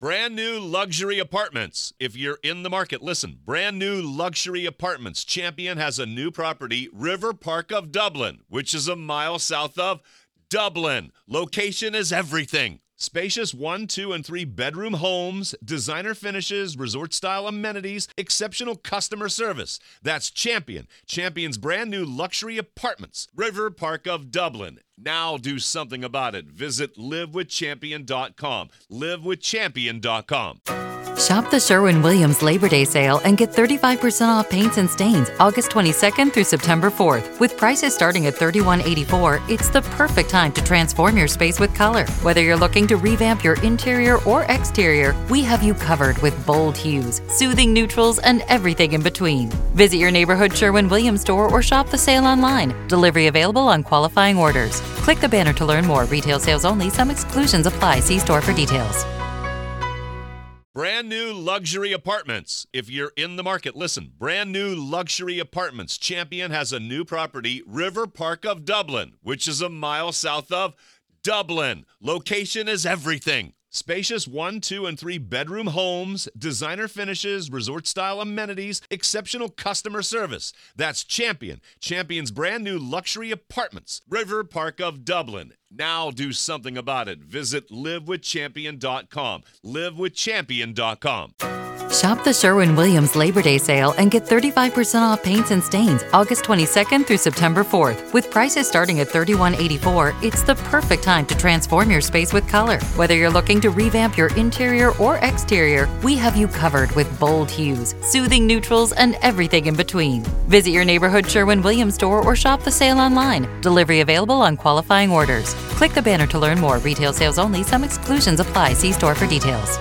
Brand new luxury apartments. If you're in the market, listen. Brand new luxury apartments. Champion has a new property, River Park of Dublin, which is a mile south of Dublin. Location is everything. Spacious 1, 2, and 3 bedroom homes, designer finishes, resort-style amenities, exceptional customer service. That's Champion. Champion's brand new luxury apartments, River Park of Dublin. Now do something about it. Visit livewithchampion.com. Livewithchampion.com. Shop the Sherwin-Williams Labor Day sale and get 35% off paints and stains August 22nd through September 4th. With prices starting at $31.84, it's the perfect time to transform your space with color. Whether you're looking to revamp your interior or exterior, we have you covered with bold hues, soothing neutrals, and everything in between. Visit your neighborhood Sherwin-Williams store or shop the sale online. Delivery available on qualifying orders. Click the banner to learn more. Retail sales only. Some exclusions apply. See store for details. Brand new luxury apartments. If you're in the market, listen. Brand new luxury apartments. Champion has a new property, River Park of Dublin, which is a mile south of Dublin. Location is everything. Spacious 1, 2, and 3 bedroom homes, designer finishes, resort-style amenities, exceptional customer service. That's Champion. Champion's brand new luxury apartments, River Park of Dublin. Now do something about it. Visit livewithchampion.com. Livewithchampion.com. Shop the Sherwin-Williams Labor Day sale and get 35% off paints and stains August 22nd through September 4th. With prices starting at $31.84, it's the perfect time to transform your space with color. Whether you're looking to revamp your interior or exterior, we have you covered with bold hues, soothing neutrals, and everything in between. Visit your neighborhood Sherwin-Williams store or shop the sale online. Delivery available on qualifying orders. Click the banner to learn more. Retail sales only. Some exclusions apply. See store for details.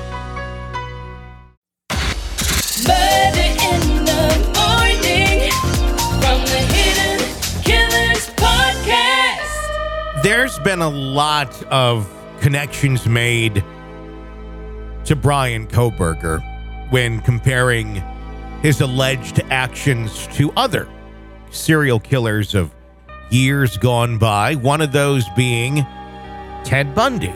Murder in the Morning from the Hidden Killers podcast. There's been a lot of connections made to Bryan Kohberger when comparing his alleged actions to other serial killers of years gone by, one of those being Ted Bundy.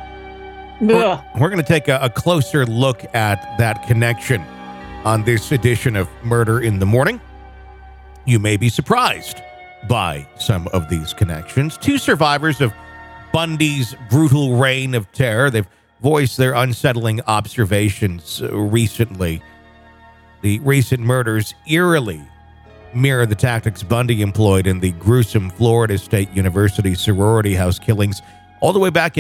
We're going to take a closer look at that connection on this edition of Murder in the Morning. You may be surprised by some of these connections. Two survivors of Bundy's brutal reign of terror, they've voiced their unsettling observations recently. The recent murders eerily mirror the tactics Bundy employed in the gruesome Florida State University sorority house killings all the way back in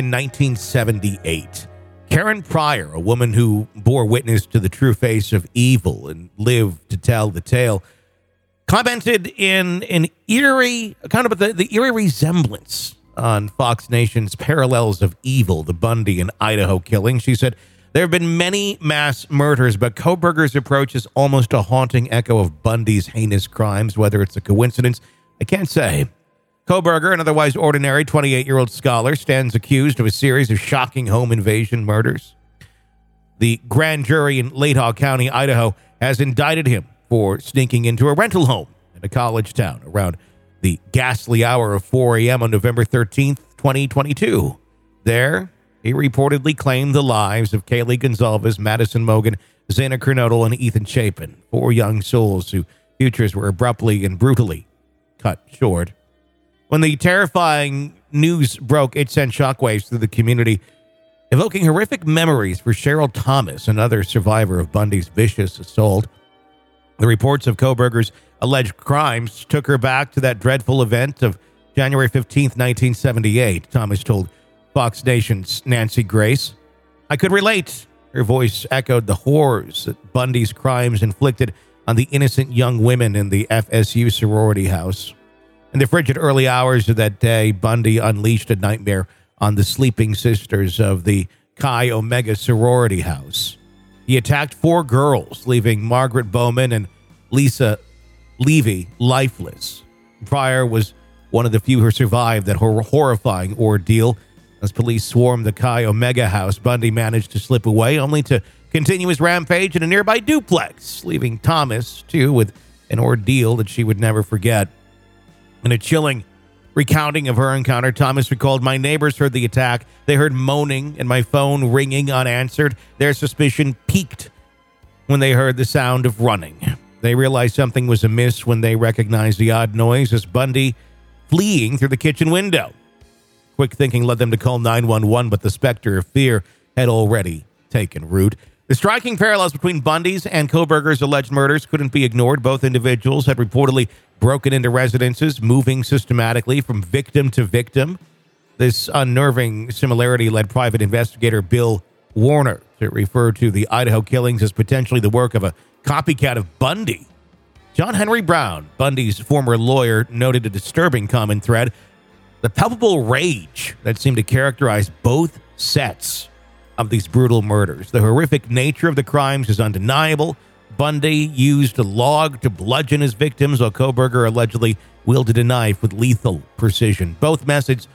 1978. Karen Pryor, a woman who bore witness to the true face of evil and lived to tell the tale, commented in an eerie, kind of the eerie resemblance on Fox Nation's Parallels of Evil, the Bundy and Idaho killing. She said, "There have been many mass murders, but Kohberger's approach is almost a haunting echo of Bundy's heinous crimes. Whether it's a coincidence, I can't say." Kohberger, an otherwise ordinary 28-year-old scholar, stands accused of a series of shocking home invasion murders. The grand jury in Latah County, Idaho, has indicted him for sneaking into a rental home in a college town around the ghastly hour of 4 a.m. on November 13th, 2022. There, he reportedly claimed the lives of Kaylee Gonzalez, Madison Mogen, Xana Kernodle, and Ethan Chapin, 4 young souls whose futures were abruptly and brutally cut short. When the terrifying news broke, it sent shockwaves through the community, evoking horrific memories for Cheryl Thomas, another survivor of Bundy's vicious assault. The reports of Kohberger's alleged crimes took her back to that dreadful event of January 15th, 1978. Thomas told Fox Nation's Nancy Grace, "I could relate." Her voice echoed the horrors that Bundy's crimes inflicted on the innocent young women in the FSU sorority house. In the frigid early hours of that day, Bundy unleashed a nightmare on the sleeping sisters of the Chi Omega sorority house. He attacked 4 girls, leaving Margaret Bowman and Lisa Levy lifeless. Pryor was one of the few who survived that horrifying ordeal. As police swarmed the Chi Omega house, Bundy managed to slip away, only to continue his rampage in a nearby duplex, leaving Thomas, too, with an ordeal that she would never forget. In a chilling Recounting of her encounter, Thomas recalled, "My neighbors heard the attack. They heard moaning and my phone ringing unanswered. Their suspicion peaked when they heard the sound of running. They realized something was amiss when they recognized the odd noise as Bundy fleeing through the kitchen window. Quick thinking led them to call 911, but the specter of fear had already taken root." The striking parallels between Bundy's and Kohberger's alleged murders couldn't be ignored. Both individuals had reportedly broken into residences, moving systematically from victim to victim. This unnerving similarity led private investigator Bill Warner to refer to the Idaho killings as potentially the work of a copycat of Bundy. John Henry Brown, Bundy's former lawyer, noted a disturbing common thread: the palpable rage that seemed to characterize both sets of these brutal murders. The horrific nature of the crimes is undeniable. Bundy used a log to bludgeon his victims, while Kohberger allegedly wielded a knife with lethal precision. Both methods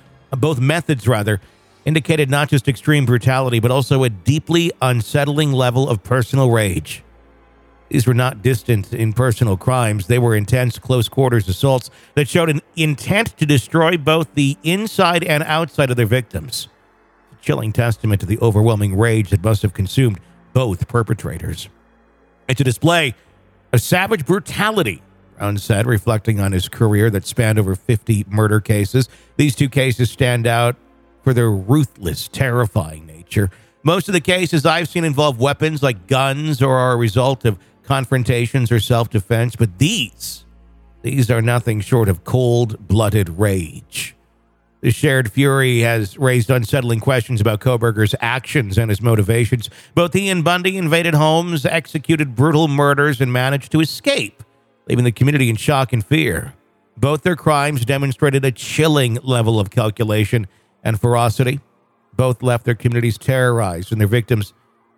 indicated not just extreme brutality, but also a deeply unsettling level of personal rage. These were not distant in personal crimes. They were intense, close-quarters assaults that showed an intent to destroy both the inside and outside of their victims. Chilling testament to the overwhelming rage that must have consumed both perpetrators. It's a display of savage brutality, Brown said, reflecting on his career that spanned over 50 murder cases. These two cases stand out for their ruthless, terrifying nature. Most of the cases I've seen involve weapons like guns or are a result of confrontations or self-defense, but these are nothing short of cold-blooded rage. The shared fury has raised unsettling questions about Kohberger's actions and his motivations. Both he and Bundy invaded homes, executed brutal murders, and managed to escape, leaving the community in shock and fear. Both their crimes demonstrated a chilling level of calculation and ferocity. Both left their communities terrorized and their victims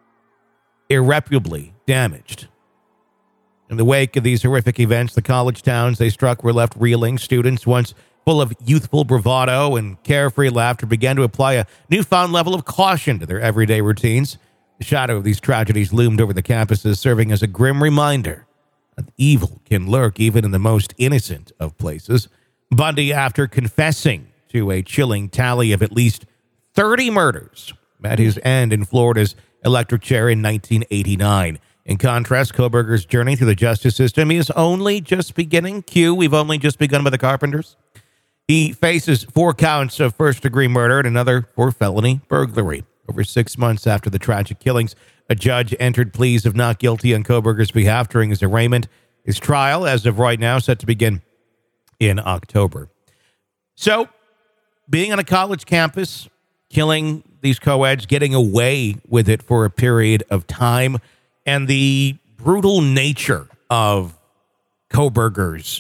irreparably damaged. In the wake of these horrific events, the college towns they struck were left reeling. Students, once full of youthful bravado and carefree laughter, began to apply a newfound level of caution to their everyday routines. The shadow of these tragedies loomed over the campuses, serving as a grim reminder that evil can lurk even in the most innocent of places. Bundy, after confessing to a chilling tally of at least 30 murders, met his end in Florida's electric chair in 1989. In contrast, Kohberger's journey through the justice system is only just beginning. We've only just begun with the Carpenters. He faces 4 counts of first-degree murder and another for felony burglary. Over 6 months after the tragic killings, a judge entered pleas of not guilty on Kohberger's behalf during his arraignment. His trial, as of right now, set to begin in October. So, being on a college campus, killing these co-eds, getting away with it for a period of time, and the brutal nature of Kohberger's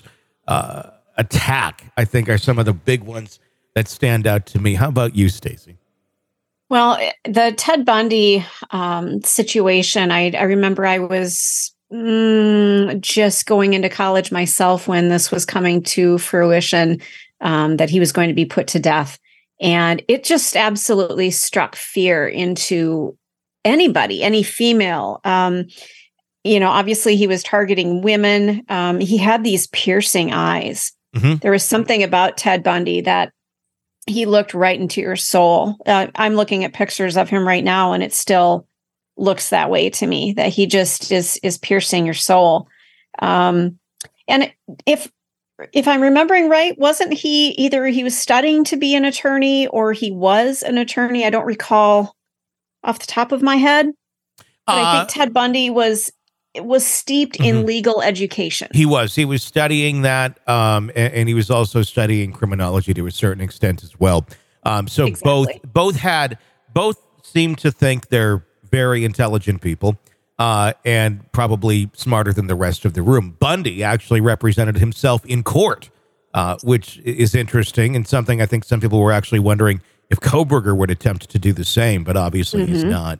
attack, I think, are some of the big ones that stand out to me. How about you, Stacey? Well, the Ted Bundy situation, I remember I was just going into college myself when this was coming to fruition, that he was going to be put to death. And it just absolutely struck fear into anybody, any female. Obviously he was targeting women. He had these piercing eyes. Mm-hmm. There was something about Ted Bundy that he looked right into your soul. I'm looking at pictures of him right now, and it still looks that way to me, that he just is piercing your soul. And if I'm remembering right, wasn't he either he was studying to be an attorney or he was an attorney? I don't recall off the top of my head. But I think Ted Bundy was steeped in legal education. He was studying that, and he was also studying criminology to a certain extent as well. So exactly. both seem to think they're very intelligent people, and probably smarter than the rest of the room. Bundy actually represented himself in court, which is interesting, and something I think some people were actually wondering if Kohberger would attempt to do the same, but obviously he's not.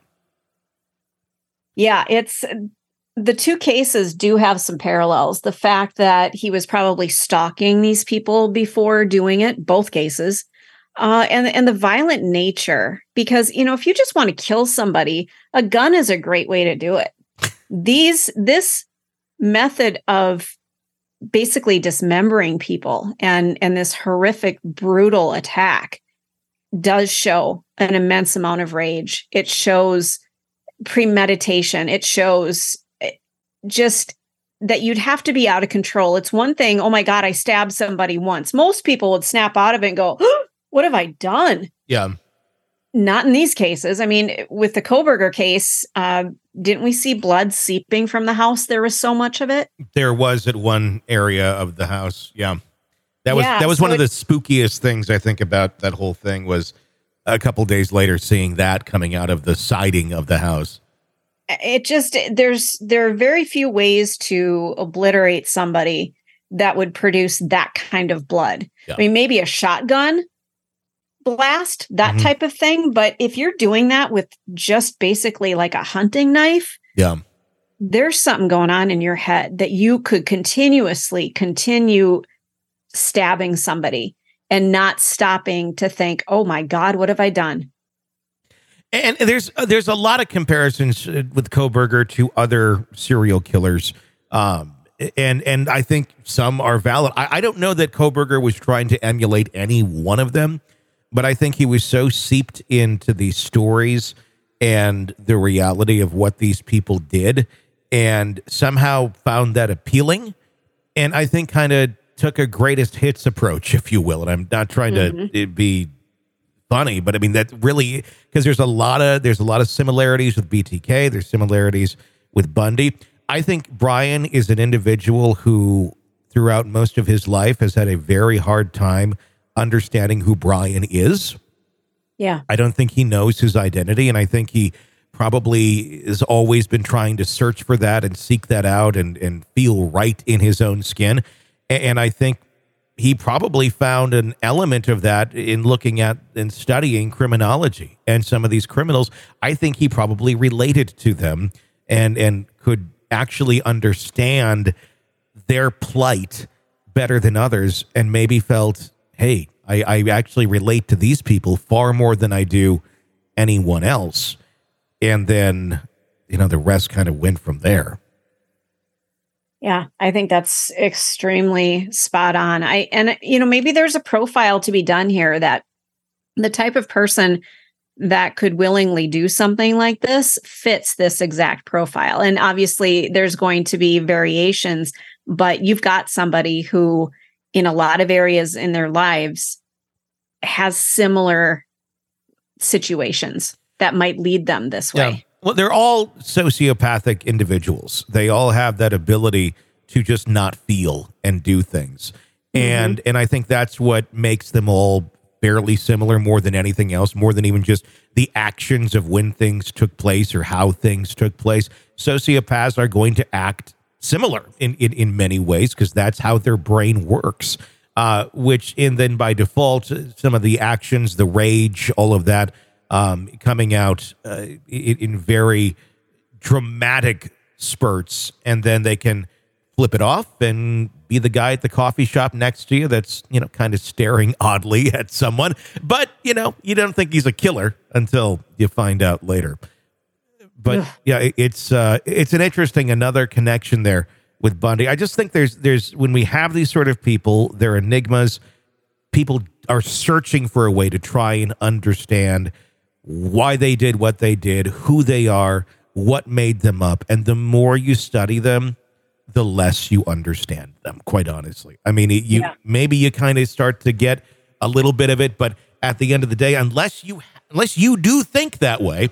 Yeah, the two cases do have some parallels. The fact that he was probably stalking these people before doing it, both cases, and the violent nature. Because, if you just want to kill somebody, a gun is a great way to do it. This method of basically dismembering people, and this horrific, brutal attack does show an immense amount of rage. It shows premeditation. It shows just that you'd have to be out of control. It's one thing, oh my God, I stabbed somebody once. Most people would snap out of it and go, oh, what have I done? Yeah. Not in these cases. I mean, with the Kohberger case, didn't we see blood seeping from the house? There was so much of it. There was at one area of the house. Yeah. That was one of the spookiest things I think about that whole thing, was a couple days later seeing that coming out of the siding of the house. It just, there are very few ways to obliterate somebody that would produce that kind of blood. Yeah. I mean, maybe a shotgun blast, that type of thing. But if you're doing that with just basically like a hunting knife, yeah, there's something going on in your head that you could continue stabbing somebody and not stopping to think, oh my God, what have I done? And there's a lot of comparisons with Kohberger to other serial killers. And I think some are valid. I don't know that Kohberger was trying to emulate any one of them, but I think he was so seeped into these stories and the reality of what these people did, and somehow found that appealing. And I think kind of took a greatest hits approach, if you will. And I'm not trying to be funny, but I mean, that really, because there's a lot of similarities with BTK. There's similarities with Bundy. I think Brian is an individual who, throughout most of his life, has had a very hard time understanding who Brian is. Yeah. I don't think he knows his identity, and I think he probably has always been trying to search for that and seek that out and feel right in his own skin. And I think he probably found an element of that in looking at and studying criminology and some of these criminals. I think he probably related to them and could actually understand their plight better than others, and maybe felt, hey, I actually relate to these people far more than I do anyone else. And then, the rest kind of went from there. Yeah, I think that's extremely spot on. Maybe there's a profile to be done here, that the type of person that could willingly do something like this fits this exact profile. And obviously there's going to be variations, but you've got somebody who, in a lot of areas in their lives, has similar situations that might lead them this way. Yeah. Well, they're all sociopathic individuals. They all have that ability to just not feel and do things. And I think that's what makes them all fairly similar more than anything else, more than even just the actions of when things took place or how things took place. Sociopaths are going to act similar in many ways, because that's how their brain works, then by default, some of the actions, the rage, all of that, coming out in very dramatic spurts, and then they can flip it off and be the guy at the coffee shop next to you that's, kind of staring oddly at someone. But, you don't think he's a killer until you find out later. But yeah, it's an interesting, another connection there with Bundy. I just think there's when we have these sort of people, they're enigmas. People are searching for a way to try and understand why they did what they did, who they are, what made them up. And the more you study them, the less you understand them, quite honestly. I mean, maybe you kind of start to get a little bit of it, but at the end of the day, unless you do think that way,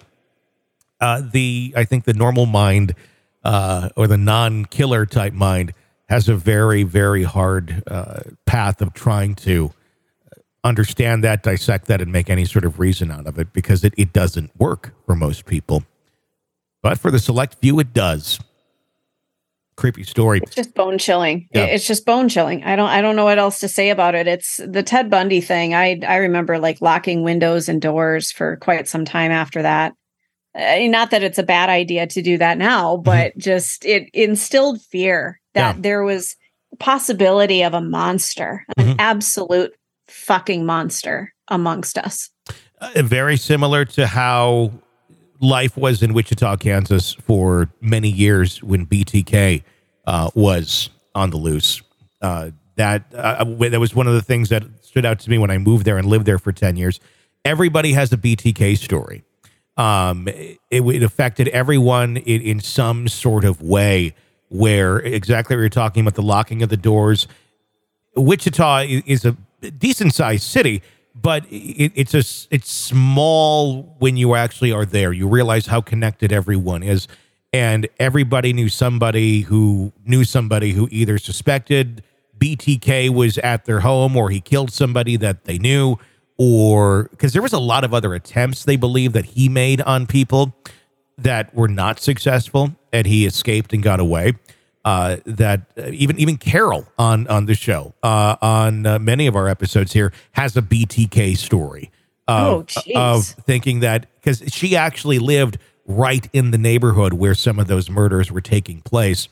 I think the normal mind, or the non-killer type mind, has a very, very hard path of trying to understand that, dissect that, and make any sort of reason out of it, because it doesn't work for most people. But for the select few, it does. Creepy story. It's just bone chilling. Yeah. It's just bone chilling. I don't know what else to say about it. It's the Ted Bundy thing. I remember locking windows and doors for quite some time after that. Not that it's a bad idea to do that now, but just it instilled fear that there was a possibility of a monster, an absolute fucking monster amongst us. Very similar to how life was in Wichita, Kansas for many years when BTK was on the loose. That was one of the things that stood out to me when I moved there and lived there for 10 years. Everybody has a BTK story. It affected everyone in some sort of way, where exactly what you're talking about, the locking of the doors. Wichita is a decent sized city, but it's small when you actually are there. You realize how connected everyone is, and everybody knew somebody who either suspected BTK was at their home, or he killed somebody that they knew, or because there was a lot of other attempts they believe that he made on people that were not successful, and he escaped and got away. Even Carol on the show, on many of our episodes here, has a BTK story of thinking that, because she actually lived right in the neighborhood where some of those murders were taking place.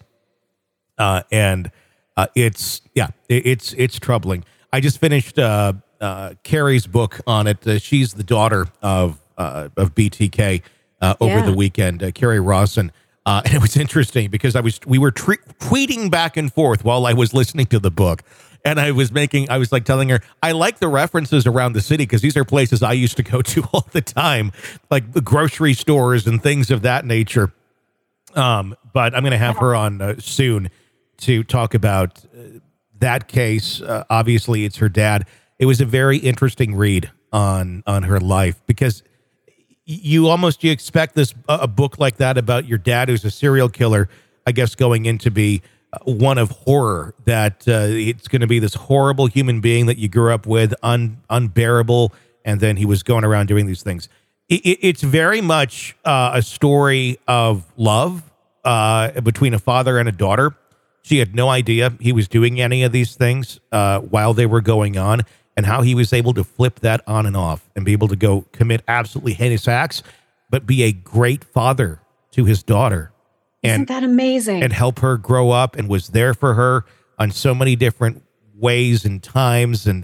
It's troubling. I just finished Carrie's book on it. She's the daughter of BTK over the weekend, Carrie Rawson. And it was interesting because we were tweeting back and forth while I was listening to the book. And I was like telling her, I like the references around the city because these are places I used to go to all the time, like the grocery stores and things of that nature. But I'm going to have her on soon to talk about that case. Obviously, it's her dad. It was a very interesting read on her life, because you expect a book like that about your dad, who's a serial killer, I guess, going in to be one of horror, that it's going to be this horrible human being that you grew up with, unbearable, and then he was going around doing these things. It's very much a story of love between a father and a daughter. She had no idea he was doing any of these things while they were going on, and how he was able to flip that on and off and be able to go commit absolutely heinous acts, but be a great father to his daughter. Isn't that amazing? And help her grow up, and was there for her on so many different ways and times. And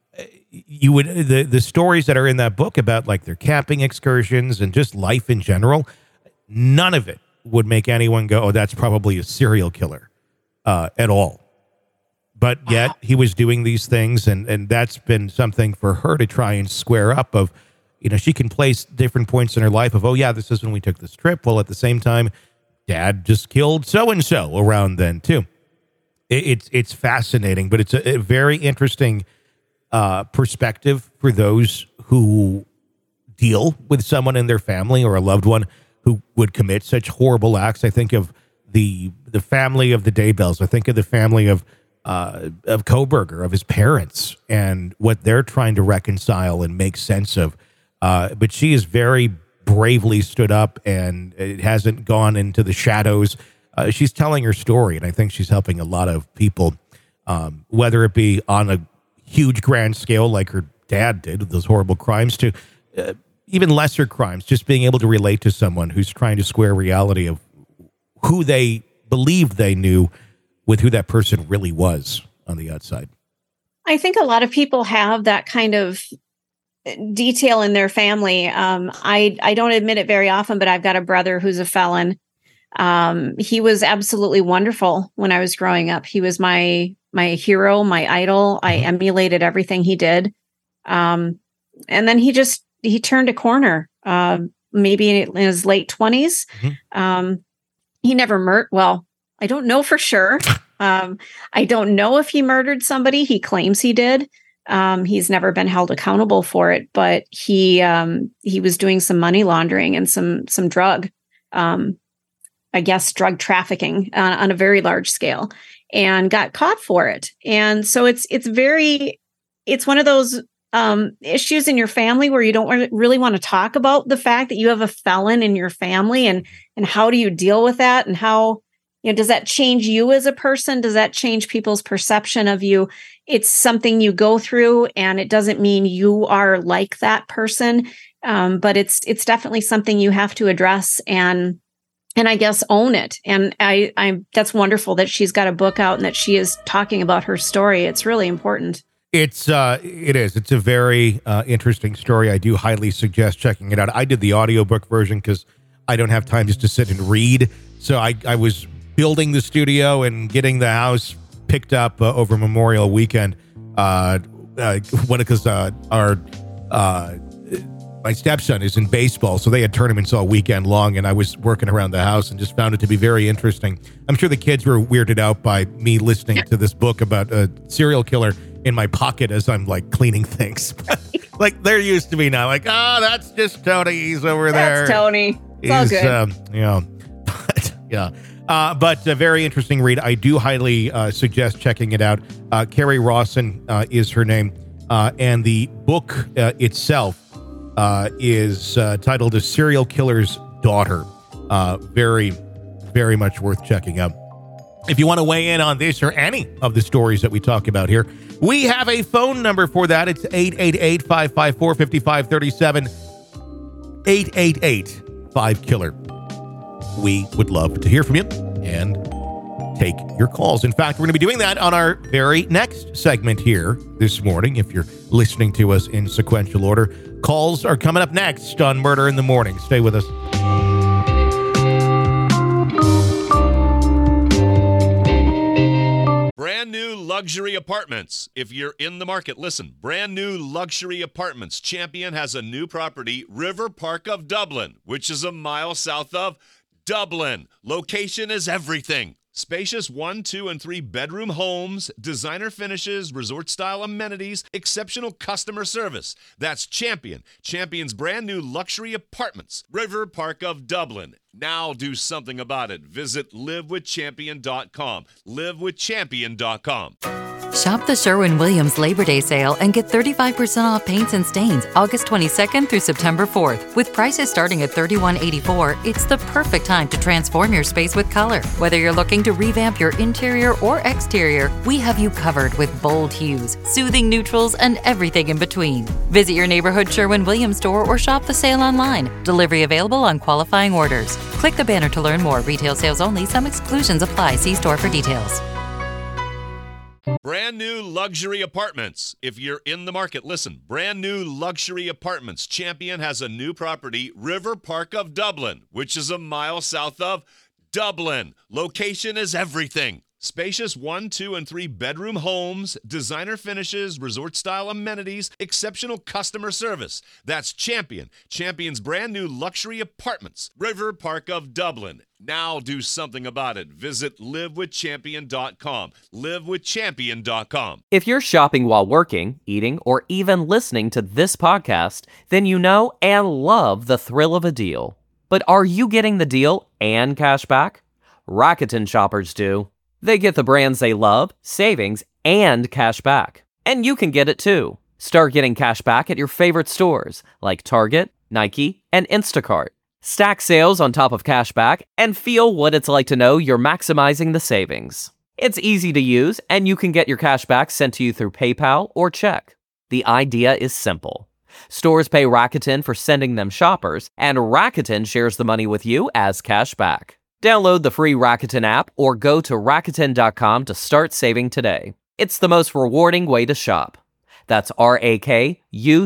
the stories that are in that book about like their camping excursions and just life in general, none of it would make anyone go, oh, that's probably a serial killer at all. But yet he was doing these things, and that's been something for her to try and square up of, she can place different points in her life of, oh yeah, this is when we took this trip. Well, at the same time, Dad just killed so-and-so around then too. It's fascinating, but it's a very interesting perspective for those who deal with someone in their family or a loved one who would commit such horrible acts. I think of the family of the Daybells. I think of the family of Kohberger, of his parents, and what they're trying to reconcile and make sense of. But she is very bravely stood up, and it hasn't gone into the shadows. She's telling her story, and I think she's helping a lot of people, whether it be on a huge grand scale like her dad did with those horrible crimes, to even lesser crimes, just being able to relate to someone who's trying to square reality of who they believed they knew with who that person really was on the outside. I think a lot of people have that kind of detail in their family. I don't admit it very often, but I've got a brother who's a felon. He was absolutely wonderful when I was growing up. He was my hero, my idol. I emulated everything he did. And then he turned a corner, maybe in his late 20s. He never murdered. Well, I don't know for sure. I don't know if he murdered somebody. He claims he did. He's never been held accountable for it, but he was doing some money laundering and some drug, I guess, drug trafficking on a very large scale, and got caught for it. And so it's one of those issues in your family where you don't really want to talk about the fact that you have a felon in your family, and how do you deal with that, and how, does that change you as a person? Does that change people's perception of you? It's something you go through, and it doesn't mean you are like that person. But it's definitely something you have to address and I guess own it. And I that's wonderful that she's got a book out and that she is talking about her story. It's really important. It is. It's a very interesting story. I do highly suggest checking it out. I did the audiobook version because I don't have time just to sit and read. So I was building the studio and getting the house picked up over Memorial Weekend. Because my stepson is in baseball, so they had tournaments all weekend long, and I was working around the house and just found it to be very interesting. I'm sure the kids were weirded out by me listening to this book about a serial killer in my pocket as I'm like cleaning things. Like they're used to me now. Like, oh, that's just Tony. He's over there. That's Tony. It's all good. But a very interesting read. I do highly suggest checking it out. Carrie Rawson is her name. And the book itself is titled A Serial Killer's Daughter. Very, very much worth checking out. If you want to weigh in on this or any of the stories that we talk about here, we have a phone number for that. It's 888-554-5537. 888-5-KILLER. We would love to hear from you and take your calls. In fact, we're going to be doing that on our very next segment here this morning. If you're listening to us in sequential order, calls are coming up next on Murder in the Morning. Stay with us. Brand new luxury apartments. If you're in the market, listen. Brand new luxury apartments. Champion has a new property, River Park of Dublin, which is a mile south of Dublin. Location is everything. Spacious 1, 2, and 3 bedroom homes, designer finishes, resort-style amenities, exceptional customer service. That's Champion. Champion's brand new luxury apartments. River Park of Dublin. Now do something about it. Visit livewithchampion.com. livewithchampion.com. Shop the Sherwin-Williams Labor Day sale and get 35% off paints and stains August 22nd through September 4th. With prices starting at $31.84, it's the perfect time to transform your space with color. Whether you're looking to revamp your interior or exterior, we have you covered with bold hues, soothing neutrals, and everything in between. Visit your neighborhood Sherwin-Williams store or shop the sale online. Delivery available on qualifying orders. Click the banner to learn more. Retail sales only. Some exclusions apply. See store for details. Brand new luxury apartments. If you're in the market, listen. Brand new luxury apartments. Champion has a new property, River Park of Dublin, which is a mile south of Dublin. Location is everything. Spacious 1, 2, and 3 bedroom homes, designer finishes, resort-style amenities, exceptional customer service. That's Champion. Champion's brand new luxury apartments. River Park of Dublin. Now do something about it. Visit livewithchampion.com. livewithchampion.com. If you're shopping while working, eating, or even listening to this podcast, then you know and love the thrill of a deal. But are you getting the deal and cash back? Rakuten shoppers do. They get the brands they love, savings, and cash back. And you can get it too. Start getting cash back at your favorite stores like Target, Nike, and Instacart. Stack sales on top of cash back and feel what it's like to know you're maximizing the savings. It's easy to use, and you can get your cash back sent to you through PayPal or check. The idea is simple. Stores pay Rakuten for sending them shoppers, and Rakuten shares the money with you as cash back. Download the free Rakuten app or go to Rakuten.com to start saving today. It's the most rewarding way to shop. That's Rakuten,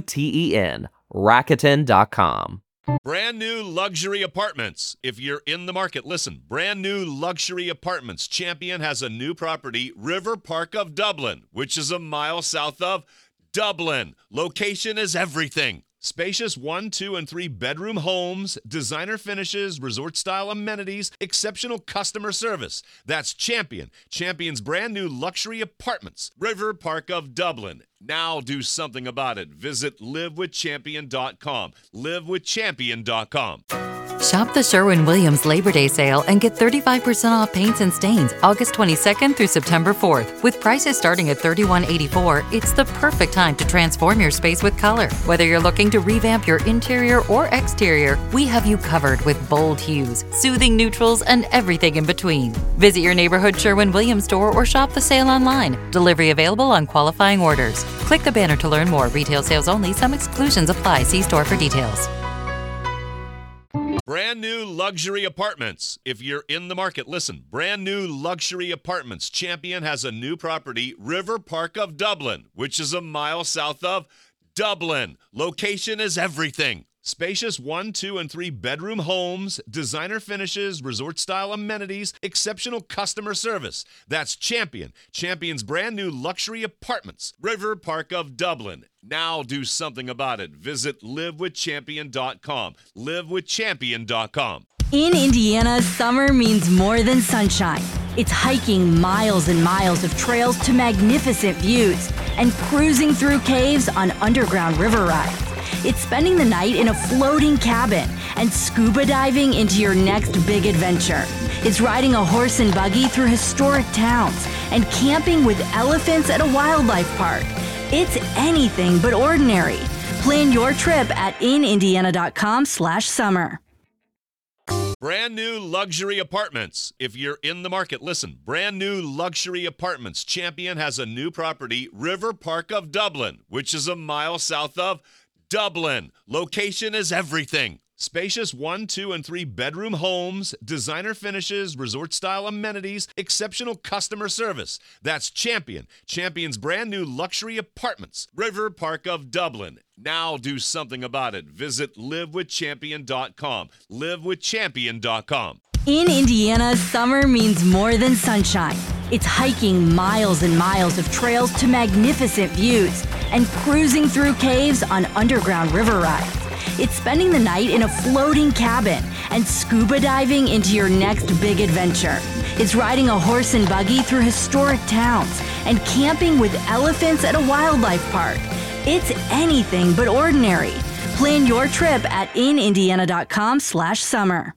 Rakuten.com. Brand new luxury apartments. If you're in the market, listen. Brand new luxury apartments. Champion has a new property, River Park of Dublin, which is a mile south of Dublin. Location is everything. Spacious 1, 2, and 3 bedroom homes, designer finishes, resort-style amenities, exceptional customer service. That's Champion. Champion's brand new luxury apartments. River Park of Dublin. Now do something about it. Visit livewithchampion.com. livewithchampion.com. Shop the Sherwin-Williams Labor Day sale and get 35% off paints and stains August 22nd through September 4th. With prices starting at $31.84, it's the perfect time to transform your space with color. Whether you're looking to revamp your interior or exterior, we have you covered with bold hues, soothing neutrals, and everything in between. Visit your neighborhood Sherwin-Williams store or shop the sale online. Delivery available on qualifying orders. Click the banner to learn more. Retail sales only. Some exclusions apply. See store for details. Brand new luxury apartments. If you're in the market, listen. Brand new luxury apartments. Champion has a new property, River Park of Dublin, which is a mile south of Dublin. Location is everything. Spacious 1, 2, and 3 bedroom homes, designer finishes, resort-style amenities, exceptional customer service. That's Champion. Champion's brand new luxury apartments. River Park of Dublin. Now do something about it. Visit livewithchampion.com. Livewithchampion.com. In Indiana, summer means more than sunshine. It's hiking miles and miles of trails to magnificent views and cruising through caves on underground river rides. It's spending the night in a floating cabin and scuba diving into your next big adventure. It's riding a horse and buggy through historic towns and camping with elephants at a wildlife park. It's anything but ordinary. Plan your trip at inindiana.com/summer. Brand new luxury apartments. If you're in the market, listen. Brand new luxury apartments. Champion has a new property, River Park of Dublin, which is a mile south of Dublin. Location is everything. Spacious 1, 2, and 3 bedroom homes, designer finishes, resort-style amenities, exceptional customer service. That's Champion. Champion's brand new luxury apartments. River Park of Dublin. Now do something about it. Visit livewithchampion.com. Livewithchampion.com. In Indiana, summer means more than sunshine. It's hiking miles and miles of trails to magnificent views and cruising through caves on underground river rides. It's spending the night in a floating cabin and scuba diving into your next big adventure. It's riding a horse and buggy through historic towns and camping with elephants at a wildlife park. It's anything but ordinary. Plan your trip at inindiana.com/summer.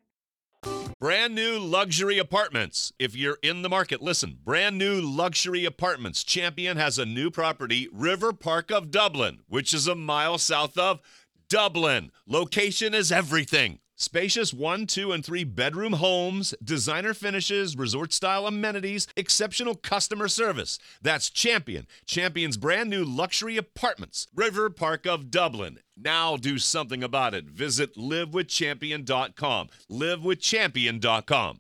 Brand new luxury apartments. If you're in the market, listen. Brand new luxury apartments. Champion has a new property, River Park of Dublin, which is a mile south of Dublin. Location is everything. Spacious 1, 2, and 3 bedroom homes, designer finishes, resort-style amenities, exceptional customer service. That's Champion. Champion's brand new luxury apartments. River Park of Dublin. Now do something about it. Visit livewithchampion.com. Livewithchampion.com.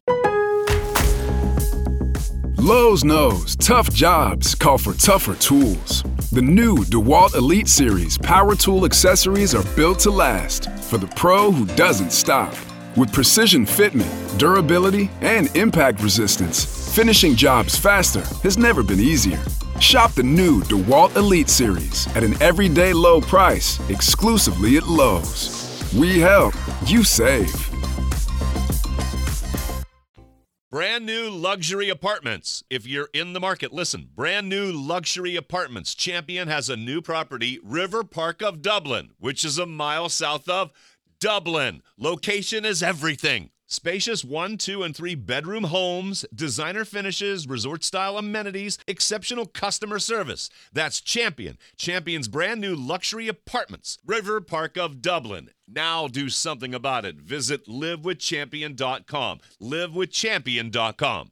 Lowe's knows tough jobs call for tougher tools. The new DeWalt Elite Series power tool accessories are built to last for the pro who doesn't stop. With precision fitment, durability, and impact resistance, finishing jobs faster has never been easier. Shop the new DeWalt Elite Series at an everyday low price exclusively at Lowe's. We help, you save. Brand new luxury apartments. If you're in the market, listen. Brand new luxury apartments. Champion has a new property, River Park of Dublin, which is a mile south of Dublin. Location is everything. Spacious 1, 2, and 3 bedroom homes, designer finishes, resort-style amenities, exceptional customer service. That's Champion. Champion's brand new luxury apartments. River Park of Dublin. Now do something about it. Visit livewithchampion.com. Livewithchampion.com.